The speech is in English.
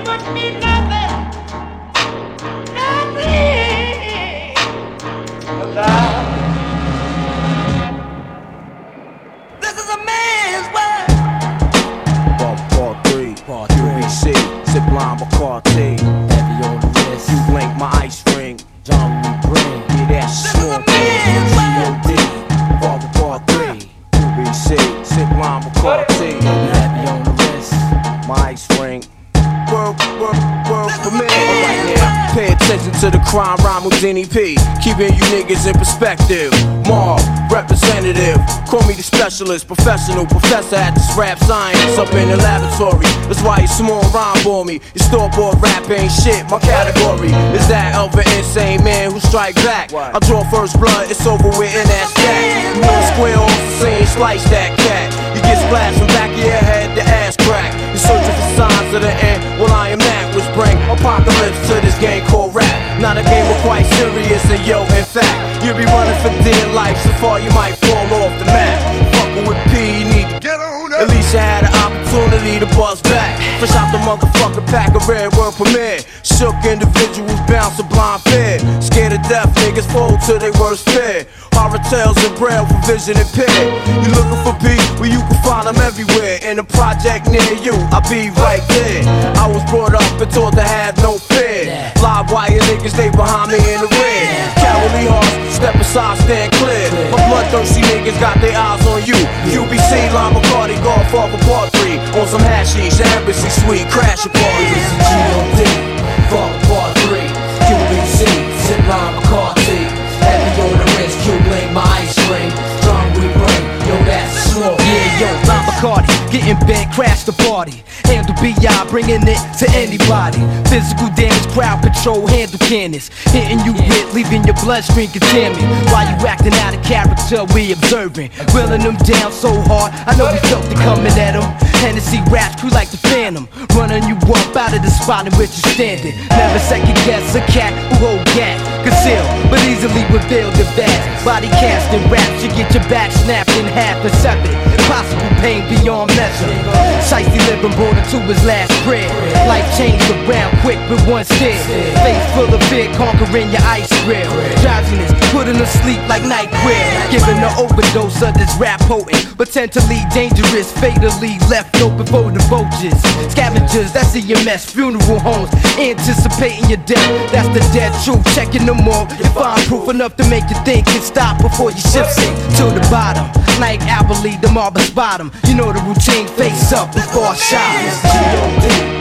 Crime rhyme Houdini P, keeping you niggas in perspective. Marv, representative, call me the specialist, professional professor at this rap science up in the laboratory. That's why you small rhyme for me. Your store-bought rap ain't shit. My category is that of an insane man who strike back. I draw first blood, it's over with, and that's that. You know square off the scene, slice that cat. You get splashed from back of your head, the ass crack. You're searching for signs of the end. Well, I am that which bring apocalypse to this game called rap. Not a game, but quite serious, and yo, in fact, you'll be running for dear life, so far you might fall off the map. Fucking with P, you need to get on up. At least you had an opportunity to buzz back. Fresh out the motherfucking pack of red word premiere. Shook individuals bounce a blind fear. Scared of death, niggas fold to their worst fear. Horror tales and braille for vision impaired. You looking for P, well you can find them everywhere. In a project near you, I'll be right there. I was brought up and taught to have no fear. Live wire niggas, they behind me in the rear. Cowardly hearts, step aside, stand clear. My bloodthirsty niggas got their eyes on you. QBC, Lime McCarty, Godfather Part 3. On some hashish, the embassy suite, crash a party. This is G.O.D. Father Part 3. QBC, Zip Lime McCarty. Heavy on the wrist, Q-Link, my ice ring. Drum we bring, yo that's small. Yeah, yo, Lime McCarty, getting bent, crash the party. Handle B.I., bringing it to anybody. Physical damage, crowd control, handle cannons. Hitting you with, leaving your bloodstream contaminated. While you acting out of character, we observing. Wheeling them down so hard, I know we felt it coming at them. Hennessy raps, crew like the Phantom. Running you up out of the spot in which you're standing. Never second guess a cat who hold gat. Conceal, but easily reveal the vast. Body casting raps, you get your back snapped in half and severed. Impossible pain beyond measure. Shiesty living brought him to his last prayer. Life changed around quick with one stare. Face full of fear, conquering your ice grill. Drowsiness, putting to sleep like NyQuil. Giving an overdose of this rap potent. Potentially dangerous, fatally left open for the vultures. Scavengers, that's EMS, funeral homes. Anticipating your death, that's the dead truth. Checking them all, you find proof enough to make you think and stop before your ship sink to the bottom. Like Abilene, the marble bottom. You know the routine, face up before I shot. G.O.D.